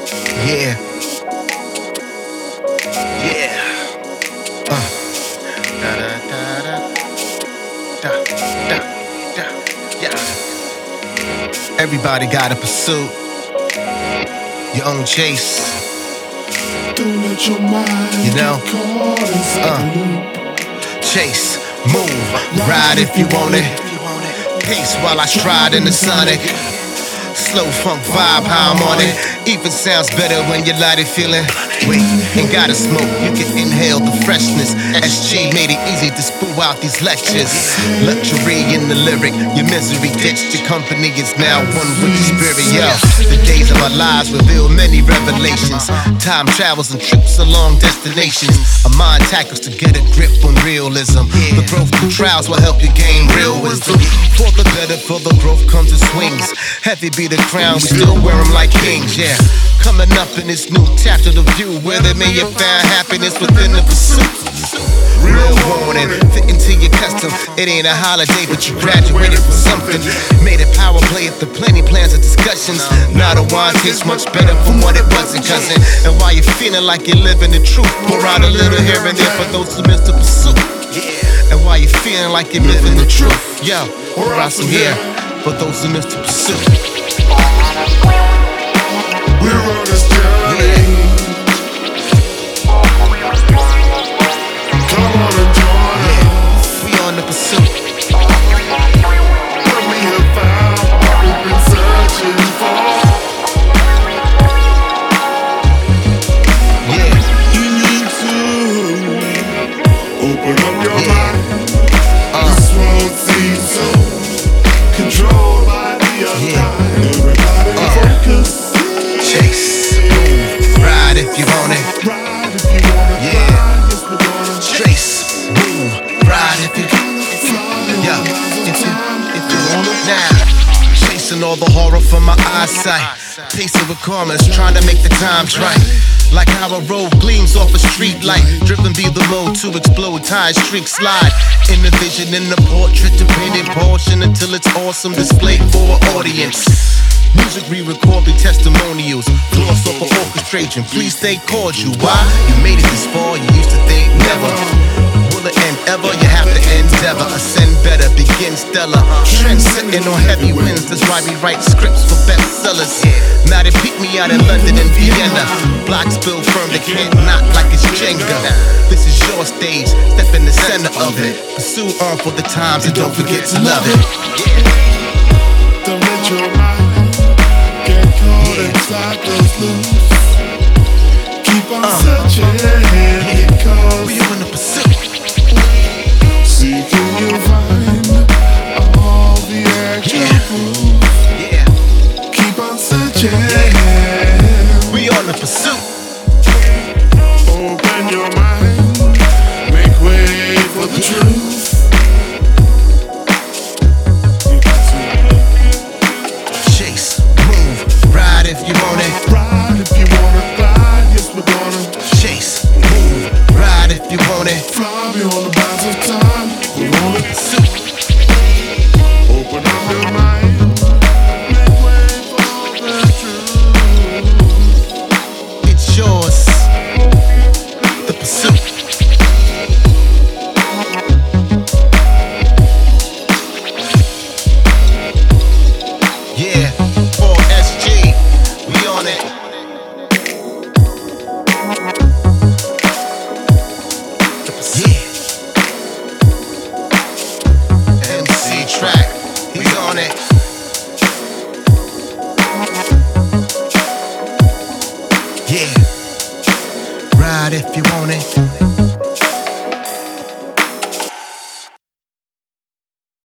Yeah. Yeah. Da da da da. Da da da. Yeah. Everybody got a pursuit. Your own chase. Don't let your mind You know? get caught inside the loop. Chase, move, ride if you want it. Peace while I stride in the sonic. Slow funk vibe, how I'm on it. Even sounds better when you light it feeling. Wait, ain't gotta smoke, you can inhale the freshness. SG made it easy to spew out these lectures. Luxury in the lyric, your misery ditched. Your company is now one with the spirit. Yo, the days of our lives reveal many revelations. Time travels and trips along destinations. A mind tackles to get a grip on realism. The growth through trials will help you gain real wisdom. For the better, for the growth comes in swings. Heavy be the crown, we still wear them like kings, yeah. Coming up in this new chapter, the view where they may have found happiness within the pursuit. Real warning, fit into your custom. It ain't a holiday, but you graduated from something. Made a power play after plenty plans and discussions. Now the wine tastes much better from what it wasn't, cousin. And while you're feeling like you're living the truth, pour out a little here and there for those who missed the pursuit. And while you're feeling like you're living the truth, yo, pour out some here for those who missed the pursuit. We're on this journey. Come on and join us. We on the pursuit. When we have found what we've been searching for. Yeah. You need to open up your mind. Uh. This world seems so controlled by the unkind. Everybody focus. Chase, ride if you want it. Ride if you want it. Yeah. Ride, yes, we're gonna Trace, move, ride if you yeah, if you want it now. Chasing all the horror from my eyesight. Pacing with commas, trying to make the times right. Like how a road gleams off a street light. Driven be the mode to explode, tire streak slide. In the vision, in the portrait, the painted portion until it's awesome displayed for an audience. Music re-record the testimonials. Gloss off of orchestration, please stay cordial. Why? You made it this far, you used to think never. Will it end ever? You have to endeavor. Ascend better, begin stellar. Trend sitting on heavy winds, that's why we write scripts for bestsellers. Now they peek me out in London and Vienna. Blocks build firm, they can't knock like it's Jenga. This is your stage, step in the center of it. Pursue on for the times and don't forget to love it. Don't let your mind get caught inside those loops. Keep on searching because We on the pursuit. seeking you'll find all the extra proof. Yeah, Keep on searching. we on the pursuit. Open your mind. Make way for the truth. Chase, move, ride if you want it. Ride if you wanna ride. Yes, we're gonna Chase, move, ride if you want it. fly beyond the bounds of time. We're on the Pursuit. open up your mind. Make way for the truth. It's yours. The pursuit. Yeah, 4SG, we on it. Yeah. MC Track, he's on it. Yeah. Ride if you want it.